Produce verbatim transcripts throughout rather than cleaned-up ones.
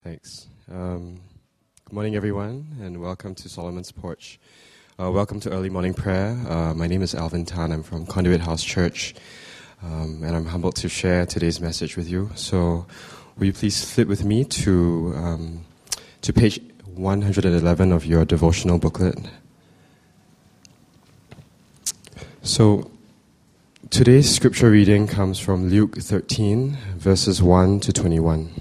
Thanks. Um, good morning, everyone, and welcome to Solomon's Porch. Uh, welcome to Early Morning Prayer. Uh, my name is Alvin Tan. I'm from Conduit House Church, um, and I'm humbled to share today's message with you. So, will you please flip with me to um, to page one hundred eleven of your devotional booklet. So, today's scripture reading comes from Luke thirteen, verses one to twenty-one.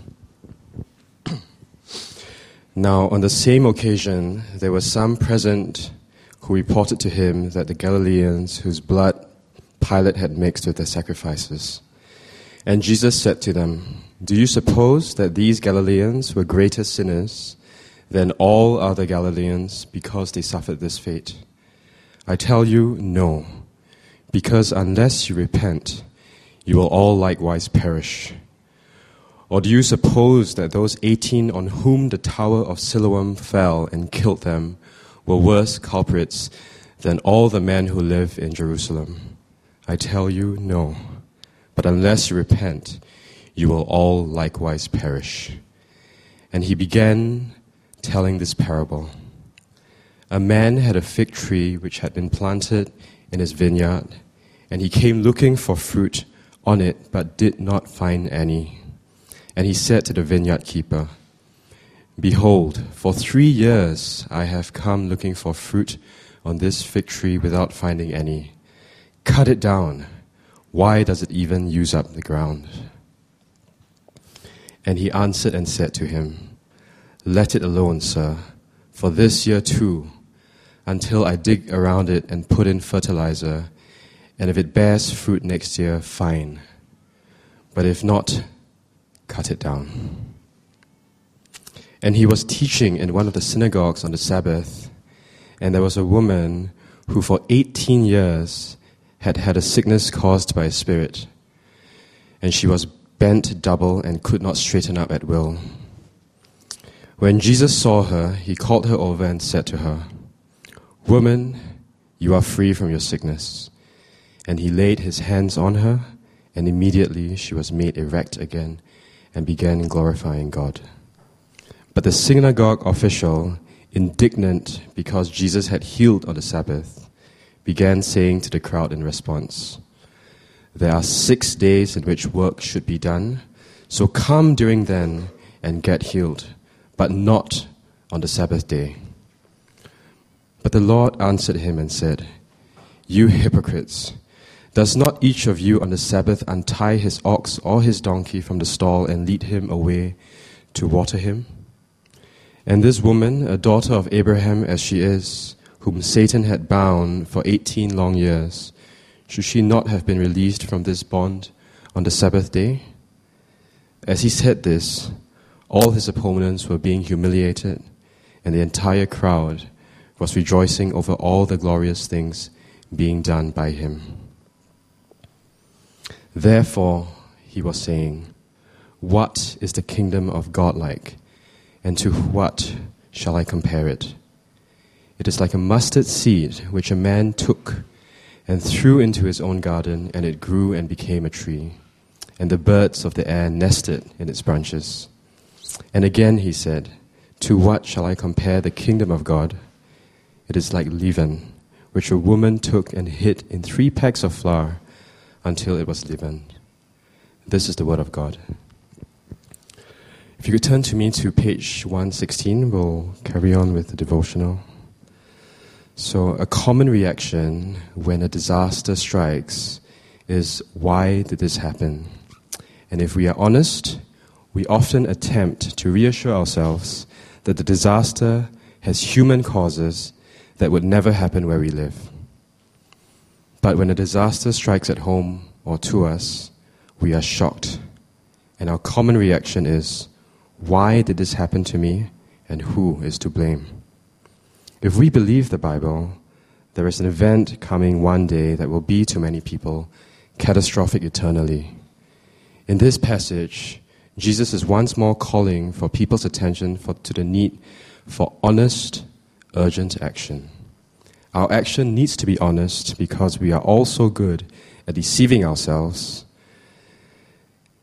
Now, on the same occasion, there were some present who reported to him that the Galileans whose blood Pilate had mixed with their sacrifices. And Jesus said to them, "Do you suppose that these Galileans were greater sinners than all other Galileans because they suffered this fate? I tell you, no, because unless you repent, you will all likewise perish. Or do you suppose that those eighteen on whom the tower of Siloam fell and killed them were worse culprits than all the men who live in Jerusalem? I tell you, no. But unless you repent, you will all likewise perish." And he began telling this parable. A man had a fig tree which had been planted in his vineyard, and he came looking for fruit on it, but did not find any. And he said to the vineyard keeper, "Behold, for three years I have come looking for fruit on this fig tree without finding any. Cut it down. Why does it even use up the ground?" And he answered and said to him, "Let it alone, sir, for this year too, until I dig around it and put in fertilizer, and if it bears fruit next year, fine. But if not, cut it down." And he was teaching in one of the synagogues on the Sabbath, and there was a woman who for eighteen years had had a sickness caused by a spirit, and she was bent double and could not straighten up at will. When Jesus saw her, he called her over and said to her, "Woman, you are free from your sickness." And he laid his hands on her, and immediately she was made erect again and began glorifying God. But the synagogue official, indignant because Jesus had healed on the Sabbath, began saying to the crowd in response, "There are six days in which work should be done, so come during them and get healed, but not on the Sabbath day." But the Lord answered him and said, "You hypocrites! Does not each of you on the Sabbath untie his ox or his donkey from the stall and lead him away to water him? And this woman, a daughter of Abraham as she is, whom Satan had bound for eighteen long years, should she not have been released from this bond on the Sabbath day?" As he said this, all his opponents were being humiliated, and the entire crowd was rejoicing over all the glorious things being done by him. Therefore, he was saying, "What is the kingdom of God like, and to what shall I compare it? It is like a mustard seed which a man took and threw into his own garden, and it grew and became a tree, and the birds of the air nested in its branches." And again he said, "To what shall I compare the kingdom of God? It is like leaven, which a woman took and hid in three pecks of flour, until it was leavened." This is the word of God. If you could turn to me to page one sixteen, we'll carry on with the devotional. So, a common reaction when a disaster strikes is, why did this happen? And if we are honest, we often attempt to reassure ourselves that the disaster has human causes that would never happen where we live. But when a disaster strikes at home or to us, we are shocked. And our common reaction is, why did this happen to me, and who is to blame? If we believe the Bible, there is an event coming one day that will be to many people catastrophic eternally. In this passage, Jesus is once more calling for people's attention for, to the need for honest, urgent action. Our action needs to be honest because we are all so good at deceiving ourselves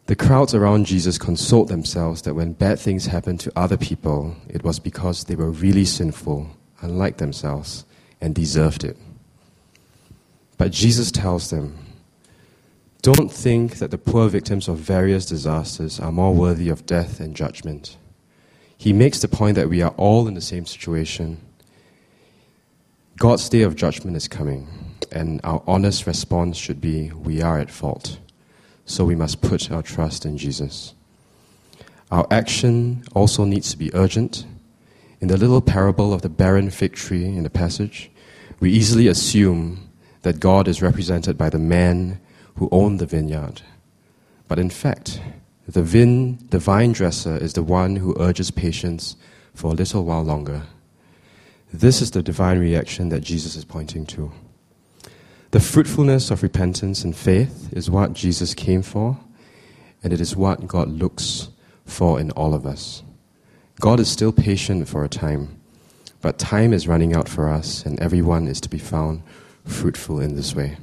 The crowds around Jesus consoled themselves that when bad things happened to other people, it was because they were really sinful, unlike themselves, and deserved it. But Jesus tells them, don't think that the poor victims of various disasters are more worthy of death and judgment. He makes the point that we are all in the same situation. God's day of judgment is coming, and our honest response should be, we are at fault. So we must put our trust in Jesus. Our action also needs to be urgent. In the little parable of the barren fig tree in the passage, we easily assume that God is represented by the man who owned the vineyard. But in fact, the, vin, the vine dresser is the one who urges patience for a little while longer. This is the divine reaction that Jesus is pointing to. The fruitfulness of repentance and faith is what Jesus came for, and it is what God looks for in all of us. God is still patient for a time, but time is running out for us, and everyone is to be found fruitful in this way.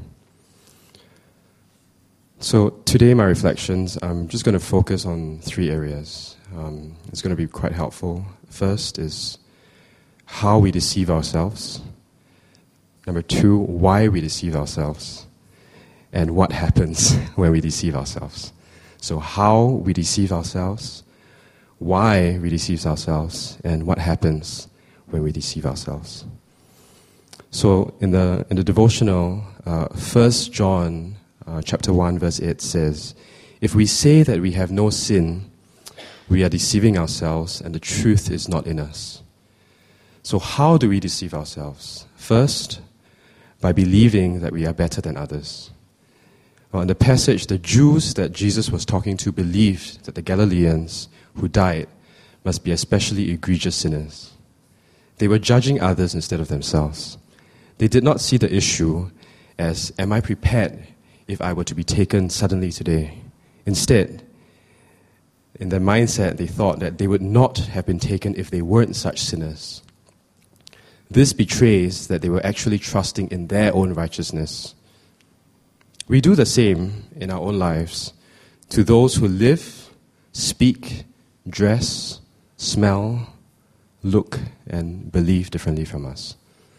So today, my reflections, I'm just going to focus on three areas. Um, it's going to be quite helpful. First is how we deceive ourselves. Number two, why we deceive ourselves, and what happens when we deceive ourselves. So how we deceive ourselves, why we deceive ourselves, and what happens when we deceive ourselves. So in the in the devotional, uh, First John uh, chapter one verse eight says, "If we say that we have no sin, we are deceiving ourselves, and the truth is not in us." So how do we deceive ourselves? First, by believing that we are better than others. Well, in the passage, the Jews that Jesus was talking to believed that the Galileans who died must be especially egregious sinners. They were judging others instead of themselves. They did not see the issue as, am I prepared if I were to be taken suddenly today? Instead, in their mindset, they thought that they would not have been taken if they weren't such sinners. This betrays that they were actually trusting in their own righteousness. We do the same in our own lives to those who live, speak, dress, smell, look, and believe differently from us.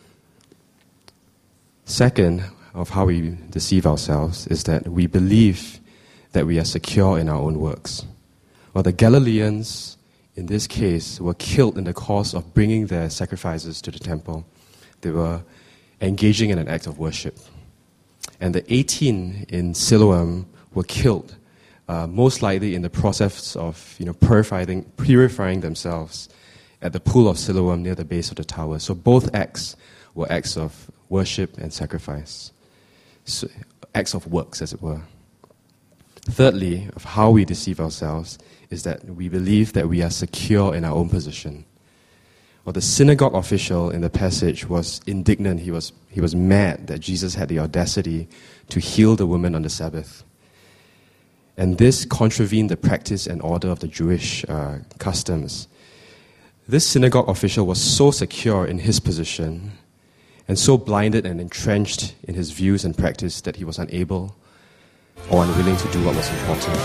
Second, of how we deceive ourselves is that we believe that we are secure in our own works. Well, the Galileans, in this case, were killed in the course of bringing their sacrifices to the temple. They were engaging in an act of worship. And the eighteen in Siloam were killed, uh, most likely in the process of you know, purifying, purifying themselves at the pool of Siloam near the base of the tower. So both acts were acts of worship and sacrifice, so, acts of works, as it were. Thirdly, of how we deceive ourselves is that we believe that we are secure in our own position. Well, the synagogue official in the passage was indignant. He was, he was mad that Jesus had the audacity to heal the woman on the Sabbath. And this contravened the practice and order of the Jewish uh, customs. This synagogue official was so secure in his position and so blinded and entrenched in his views and practice that he was unable or unwilling to do what was important.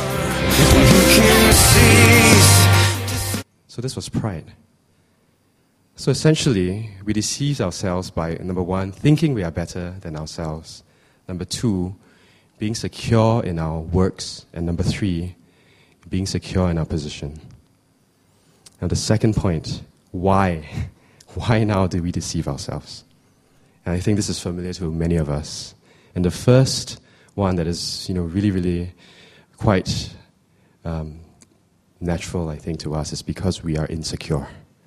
So this was pride. So essentially, we deceive ourselves by, number one, thinking we are better than ourselves. Number two, being secure in our works. And number three, being secure in our position. Now the second point, why? Why now do we deceive ourselves? And I think this is familiar to many of us. And the first one that is, you know, really, really quite um, natural, I think, to us is because we are insecure.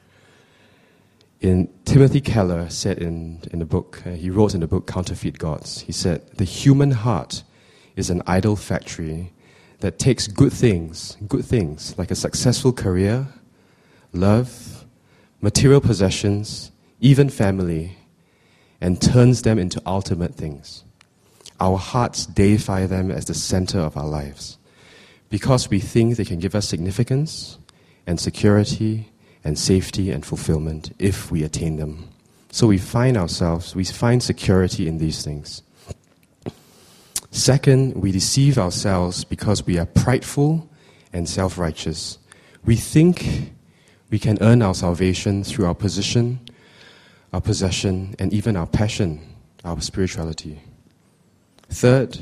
In Timothy Keller said in, in the book, uh, he wrote in the book Counterfeit Gods, he said, the human heart is an idol factory that takes good things, good things like a successful career, love, material possessions, even family, and turns them into ultimate things. Our hearts deify them as the center of our lives because we think they can give us significance and security and safety and fulfillment if we attain them. So we find ourselves, we find security in these things. Second, we deceive ourselves because we are prideful and self-righteous. We think we can earn our salvation through our position, our possession, and even our passion, our spirituality. Third,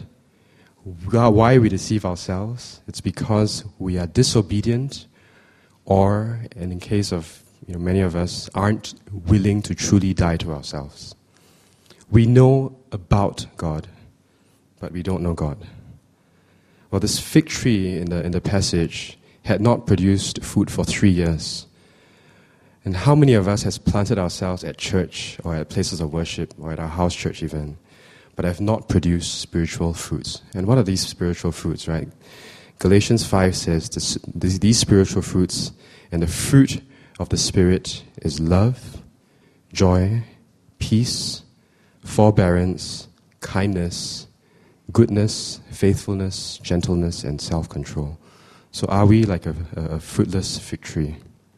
why we deceive ourselves, it's because we are disobedient or, and in case of you know, many of us, aren't willing to truly die to ourselves. We know about God, but we don't know God. Well, this fig tree in the, in the passage had not produced fruit for three years. And how many of us has planted ourselves at church or at places of worship or at our house church even, but have not produced spiritual fruits? And what are these spiritual fruits, right? Galatians five says this, this, these spiritual fruits, and the fruit of the Spirit is love, joy, peace, forbearance, kindness, goodness, faithfulness, gentleness, and self-control. So are we like a, a fruitless fig tree?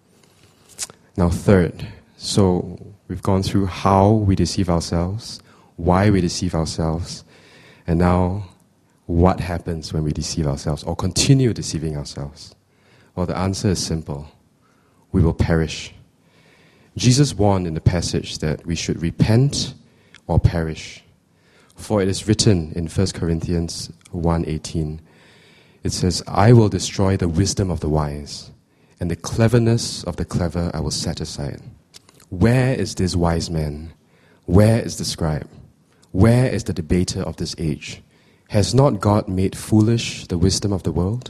Now third, so we've gone through how we deceive ourselves, why we deceive ourselves, and now what happens when we deceive ourselves or continue deceiving ourselves? Well, the answer is simple. We will perish. Jesus warned in the passage that we should repent or perish. For it is written in First Corinthians one eighteen, it says, I will destroy the wisdom of the wise, and the cleverness of the clever I will set aside. Where is this wise man? Where is the scribe? Where is the debater of this age? Has not God made foolish the wisdom of the world?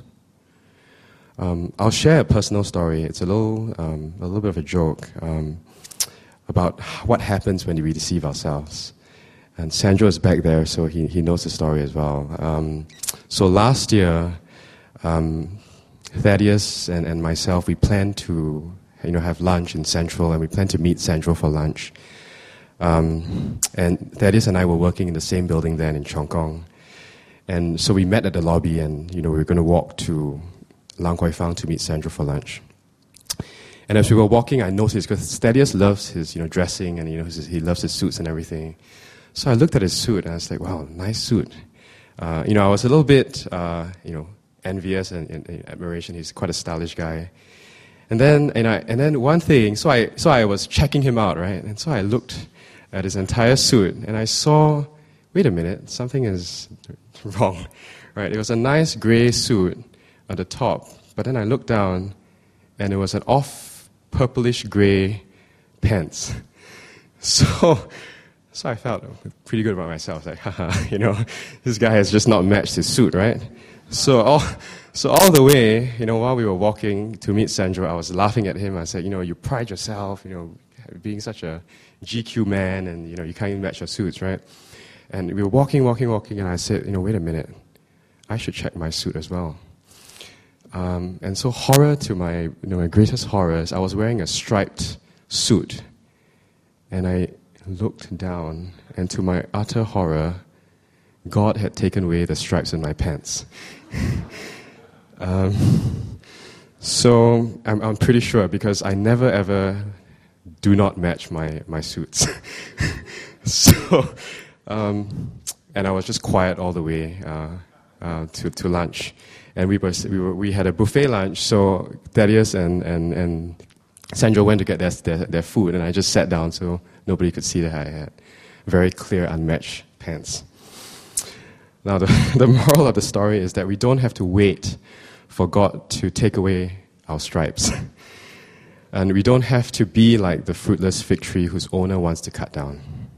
Um, I'll share a personal story. It's a little, um, a little bit of a joke um, about what happens when we deceive ourselves. And Sandro is back there, so he, he knows the story as well. Um, so last year, um, Thaddeus and, and myself, we planned to you know, have lunch in Central, and we planned to meet Sandro for lunch. Um, and Thaddeus and I were working in the same building then in Cheong Kong. And so we met at the lobby, and you know we were going to walk to Lang Kwai Fang to meet Sandro for lunch. And as we were walking, I noticed, because Thaddeus loves his you know dressing, and you know his, he loves his suits and everything. So I looked at his suit, and I was like, wow, nice suit. Uh, you know, I was a little bit, uh, you know, envious and, and, and admiration. He's quite a stylish guy. And then, and I, and then one thing, so I, so I was checking him out, right? And so I looked at his entire suit, and I saw, wait a minute, something is wrong, right? It was a nice gray suit at the top, but then I looked down, and it was an off purplish gray pants. So, so I felt pretty good about myself. Like, haha, you know, this guy has just not matched his suit, right? So all, so all the way, you know, while we were walking to meet Sandro, I was laughing at him. I said, you know, you pride yourself, you know, being such a G Q man, and you know, you can't even match your suits, right? And we were walking, walking, walking, and I said, you know, wait a minute, I should check my suit as well. Um, and so, horror to my, you know, my greatest horror is I was wearing a striped suit, and I looked down, and to my utter horror, God had taken away the stripes in my pants. um, so I'm, I'm pretty sure, because I never ever do not match my, my suits. so, um, and I was just quiet all the way uh, uh, to to lunch, and we were we were we had a buffet lunch. So Thaddeus and and and Sandro went to get their, their their food, and I just sat down so nobody could see that I had very clear unmatched pants. Now, the, the moral of the story is that we don't have to wait for God to take away our stripes. And we don't have to be like the fruitless fig tree whose owner wants to cut down.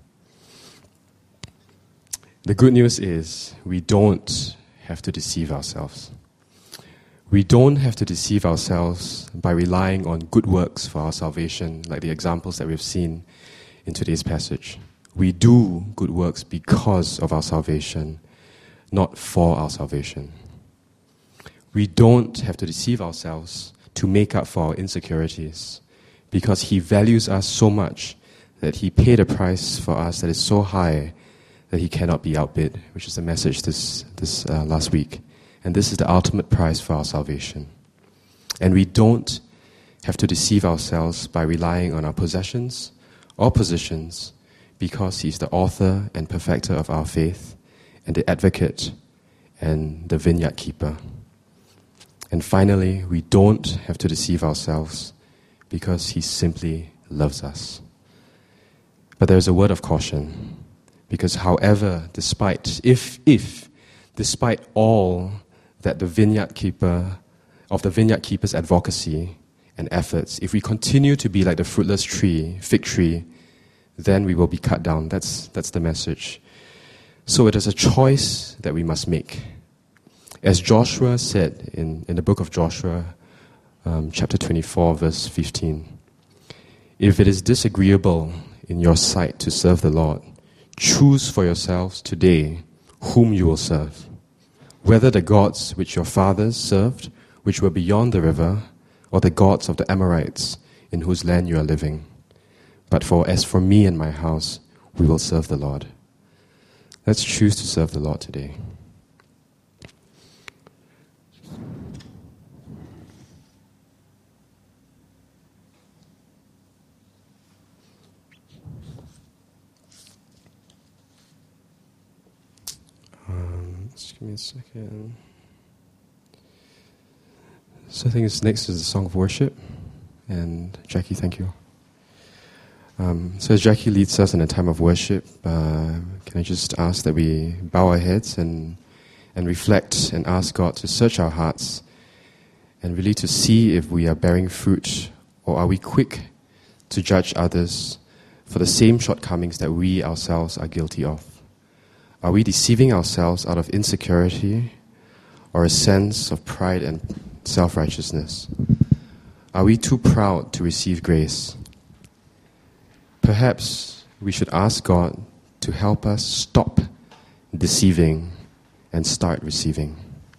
The good news is we don't have to deceive ourselves. We don't have to deceive ourselves by relying on good works for our salvation, like the examples that we've seen in today's passage. We do good works because of our salvation, not for our salvation. We don't have to deceive ourselves to make up for our insecurities, because He values us so much that He paid a price for us that is so high that He cannot be outbid, which is the message this, this uh, last week. And this is the ultimate price for our salvation. And we don't have to deceive ourselves by relying on our possessions or positions, because He's the author and perfecter of our faith, and the advocate and the vineyard keeper. And finally, we don't have to deceive ourselves because he simply loves us. But there's a word of caution, because however, despite, if, if, despite all that the vineyard keeper, of the vineyard keeper's advocacy and efforts, if we continue to be like the fruitless tree, fig tree, then we will be cut down. That's, that's the message. So it is a choice that we must make. As Joshua said in, in the book of Joshua, um, chapter twenty-four, verse fifteen, if it is disagreeable in your sight to serve the Lord, choose for yourselves today whom you will serve, whether the gods which your fathers served, which were beyond the river, or the gods of the Amorites in whose land you are living. But for as for me and my house, we will serve the Lord. Let's choose to serve the Lord today. Um, just give me a second. So I think it's next is the song of worship. And Jackie, thank you. Um, so as Jackie leads us in a time of worship, uh, can I just ask that we bow our heads and and reflect and ask God to search our hearts and really to see if we are bearing fruit, or are we quick to judge others for the same shortcomings that we ourselves are guilty of? Are we deceiving ourselves out of insecurity or a sense of pride and self-righteousness? Are we too proud to receive grace? Perhaps we should ask God to help us stop deceiving and start receiving.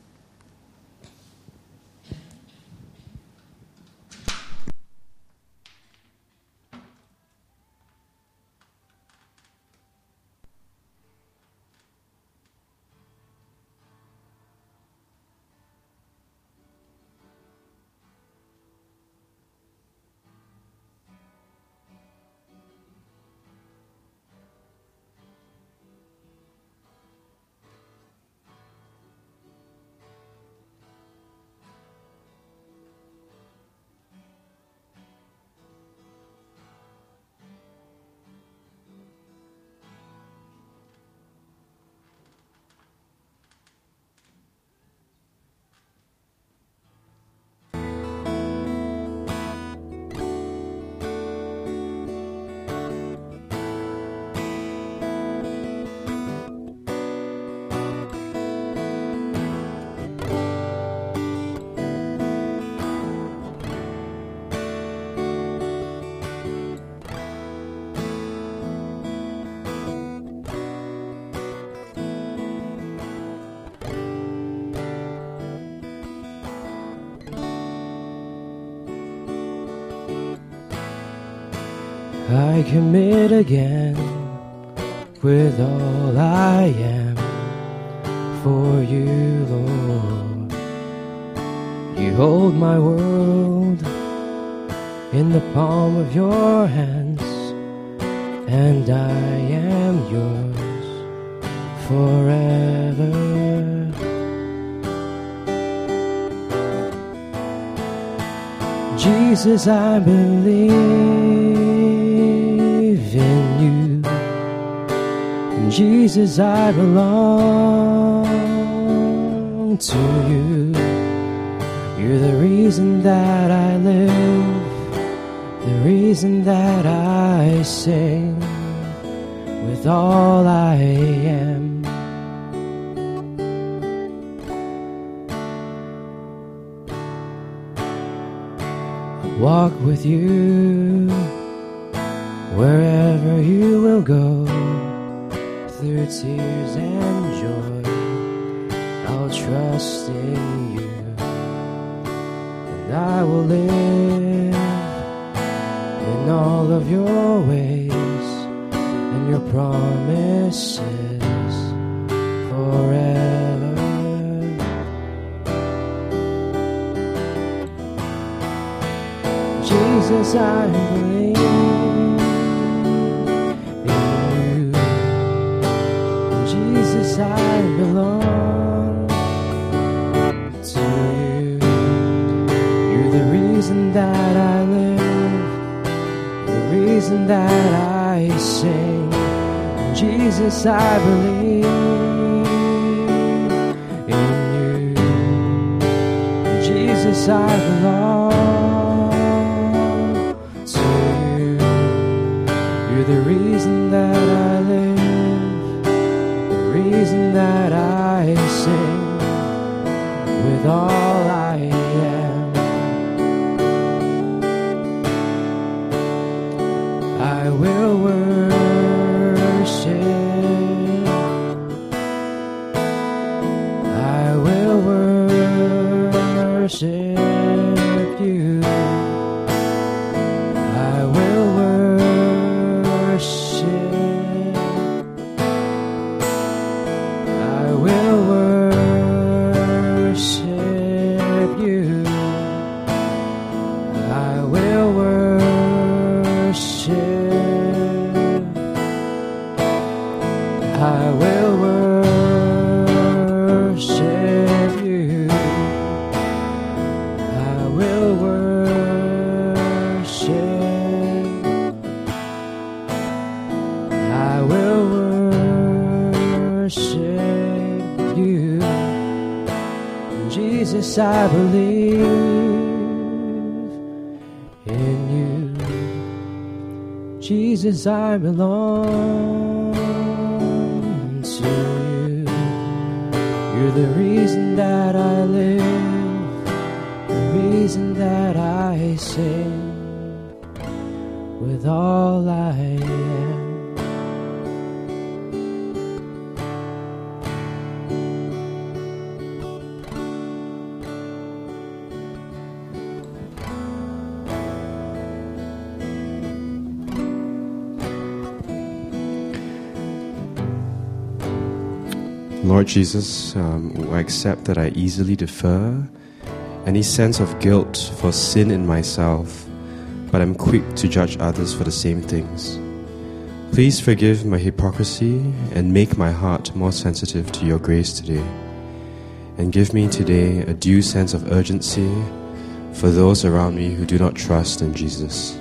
I commit again with all I am for you, Lord. You hold my world in the palm of your hands, and I am yours forever. Jesus, I believe in you. Jesus, I belong to you. You're the reason that I live, the reason that I sing with all I am. Walk with you wherever you will go, through tears and joy. I'll trust in you, and I will live in all of your ways and your promises forever. Jesus, I believe in you. Jesus, I belong to you. You're the reason that I live, the reason that I sing. Jesus, I believe in you. Jesus, I belong to you. You're the reason that I live, the reason that I sing with all I am. I will worship, I will worship you. I will worship, I will worship you. I will worship, I will worship you. I will worship, I will worship you. Jesus, I believe in you. Jesus, I belong to you. You're the reason that I live, the reason that I sing with all I am. Lord Jesus, um, I accept that I easily defer any sense of guilt for sin in myself, but I'm quick to judge others for the same things. Please forgive my hypocrisy and make my heart more sensitive to your grace today. And give me today a due sense of urgency for those around me who do not trust in Jesus.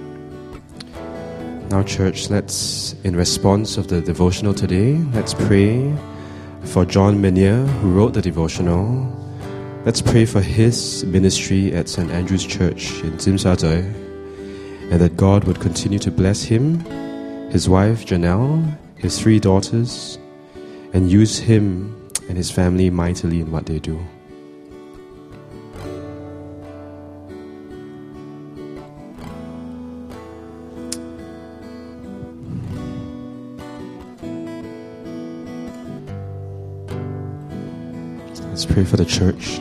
Now, church, let's, in response of the devotional today, let's pray for John Minier, who wrote the devotional. Let's pray for his ministry at Saint Andrew's Church in Tsimsha, and that God would continue to bless him, his wife Janelle, his three daughters, and use him and his family mightily in what they do. Let's pray for the church.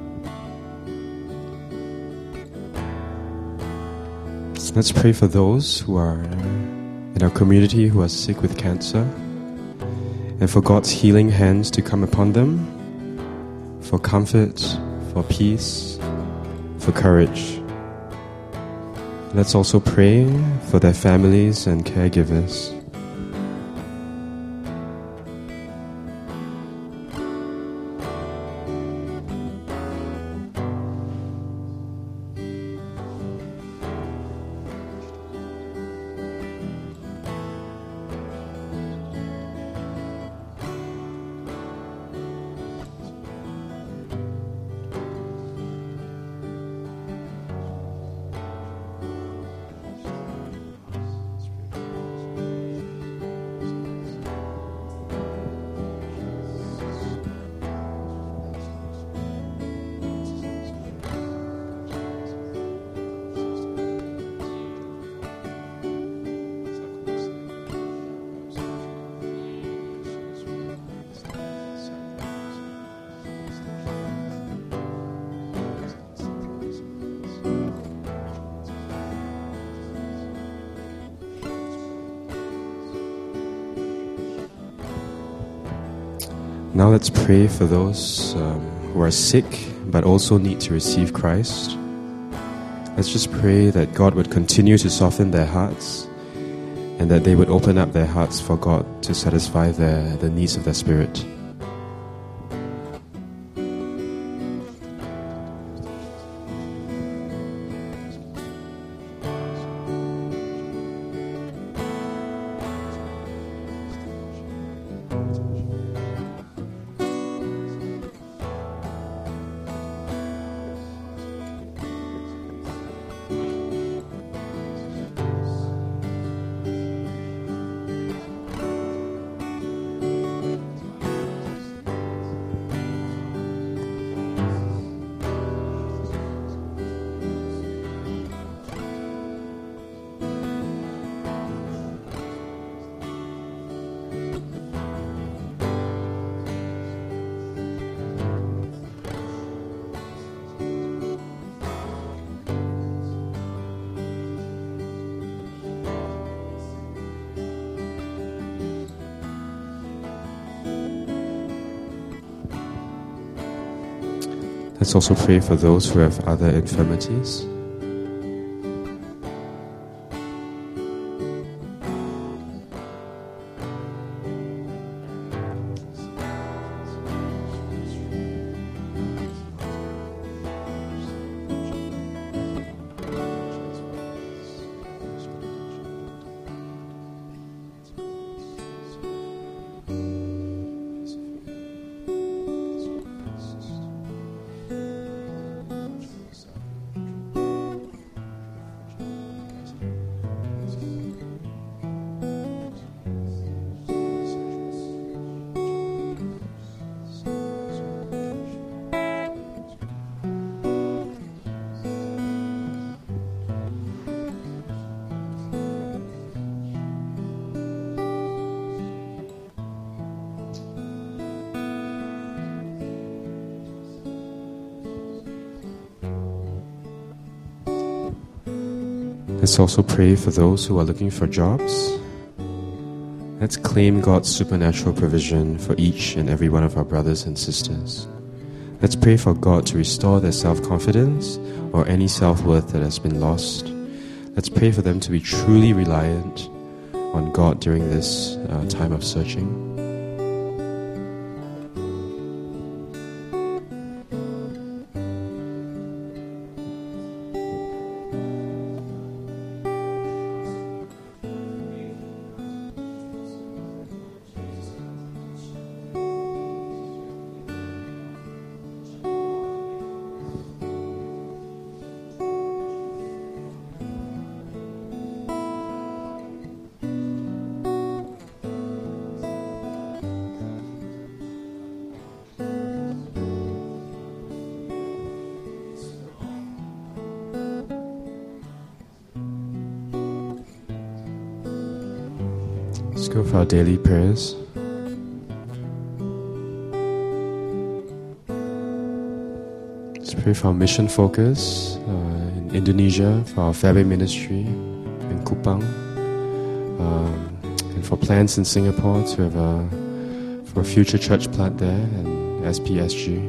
Let's pray for those who are in our community who are sick with cancer, and for God's healing hands to come upon them, for comfort, for peace, for courage. Let's also pray for their families and caregivers. Now let's pray for those um, who are sick but also need to receive Christ. Let's just pray that God would continue to soften their hearts and that they would open up their hearts for God to satisfy their, the needs of their spirit. Let's also pray for those who have other infirmities. Let's also pray for those who are looking for jobs. Let's claim God's supernatural provision for each and every one of our brothers and sisters. Let's pray for God to restore their self-confidence or any self-worth that has been lost. Let's pray for them to be truly reliant on God during this uh, time of searching. Let's go for our daily prayers. Let's pray for our mission focus uh, in Indonesia, for our Fabe ministry in Kupang, um, and for plans in Singapore to have a, for a future church plant there and S P S G.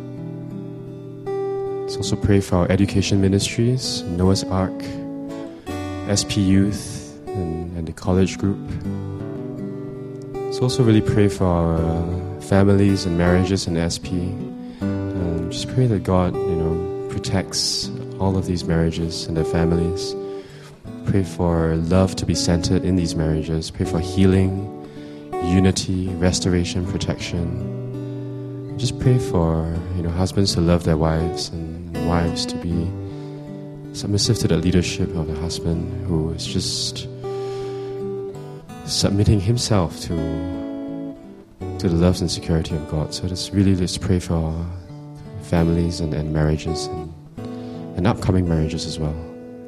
Let's also pray for our education ministries, Noah's Ark, S P Youth, and, and the college group. Let's also really pray for our uh, families and marriages in S P. Um, just pray that God, you know, protects all of these marriages and their families. Pray for love to be centered in these marriages. Pray for healing, unity, restoration, protection. Just pray for, you know, husbands to love their wives and wives to be submissive to the leadership of the husband who is just submitting himself to to the love and security of God. So let's really let's pray for our families and, and marriages and, and upcoming marriages as well.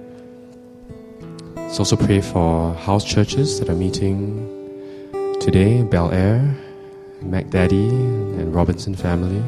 Let's also pray for house churches that are meeting today, Bel Air, McDaddy and Robinson family.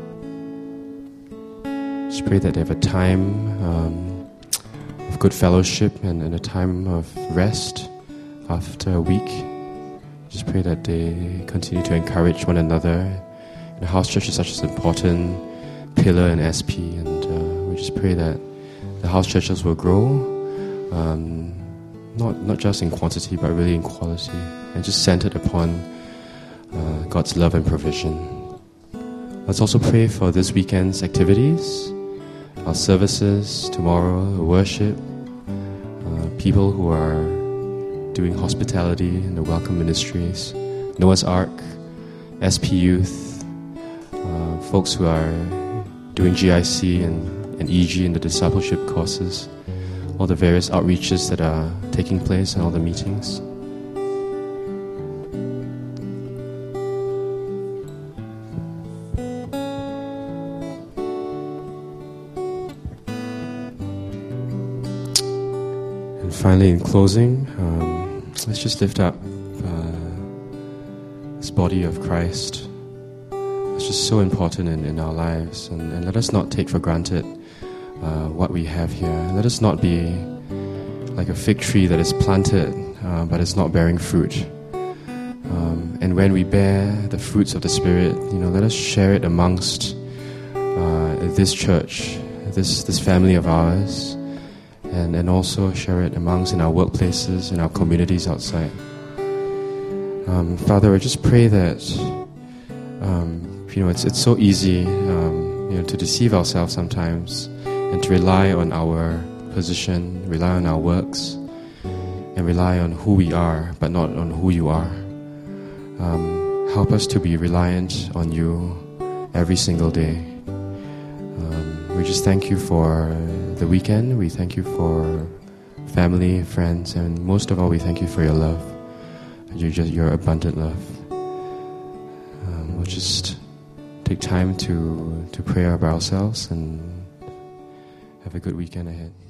Just pray that they have a time um, of good fellowship and, and a time of rest after a week. Just pray that they continue to encourage one another. And the house church is such an important pillar in S P, and uh, we just pray that the house churches will grow, um, not not just in quantity but really in quality, and just centered upon uh, God's love and provision. Let's also pray for this weekend's activities, our services tomorrow, worship, uh, people who are doing hospitality in the welcome ministries, Noah's Ark, S P Youth, uh, folks who are doing G I C and, and E G in the discipleship courses, all the various outreaches that are taking place and all the meetings. And finally, in closing, um, let's just lift up uh, this body of Christ. It's just so important in, in our lives, and, and let us not take for granted uh, what we have here. Let us not be like a fig tree that is planted uh, but is not bearing fruit. Um, and when we bear the fruits of the Spirit, you know, let us share it amongst uh, this church, this this family of ours, and, and also share it amongst in our workplaces, in our communities outside. Um, Father, I just pray that um, you know it's it's so easy um, you know to deceive ourselves sometimes and to rely on our position, rely on our works, and rely on who we are, but not on who you are. Um, help us to be reliant on you every single day. Um, we just thank you for the weekend. We thank you for family, friends, and most of all, we thank you for your love, your, just, your abundant love. Um, we'll just take time to, to pray about ourselves and have a good weekend ahead.